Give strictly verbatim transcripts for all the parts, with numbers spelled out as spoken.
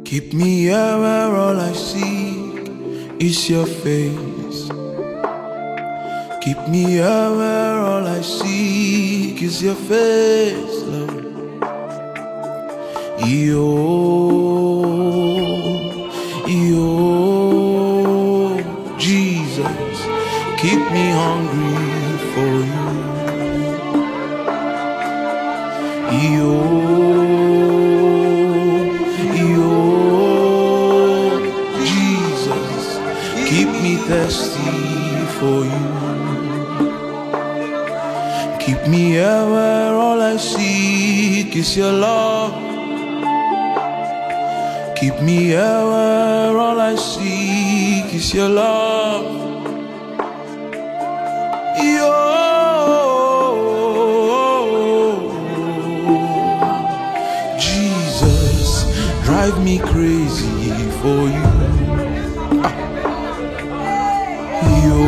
Keep me here where all I seek is your face. Keep me here where all I seek is your face, Lord. Yo, yo, Jesus, keep me hungry for you. Yo, yo, Jesus, keep me thirsty for you. Keep me here where all I seek is your love. Keep me here where all I seek is your love. Yo, Jesus, drive me crazy for you. Ah. Yo,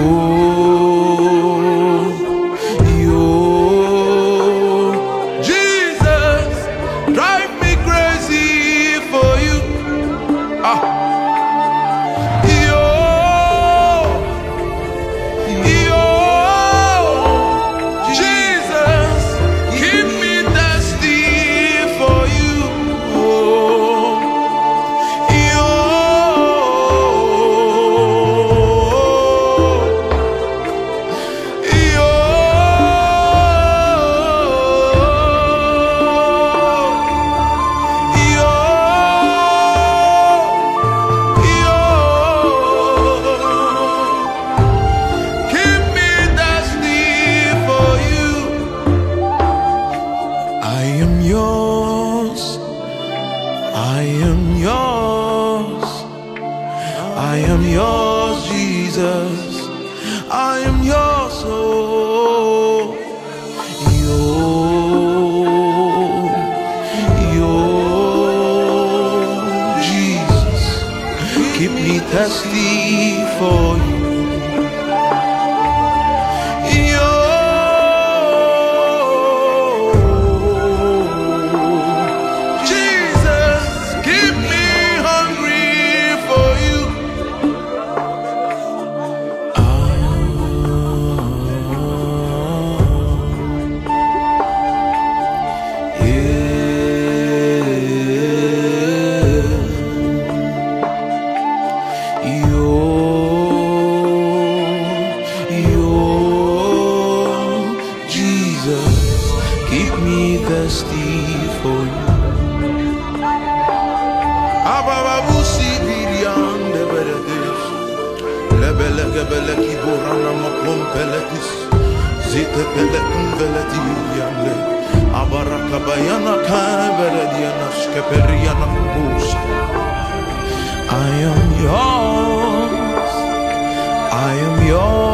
yo, Jesus, drive me crazy for you. Ah. Yo, yo, Jesus, keep me thirsty for you. Oh, yo, yo, I am yours, I am yours, I am yours, Jesus, I am yours, oh, yo, yo, Jesus, keep me thirsty for you. Keep me thirsty for you. Abababusi birian de beredes, lebele gebele kiborana makompeletis, zite pele kumveletiyanle, abaraka bayana kaberediana skeperiana kubusa. I am yours, I am yours.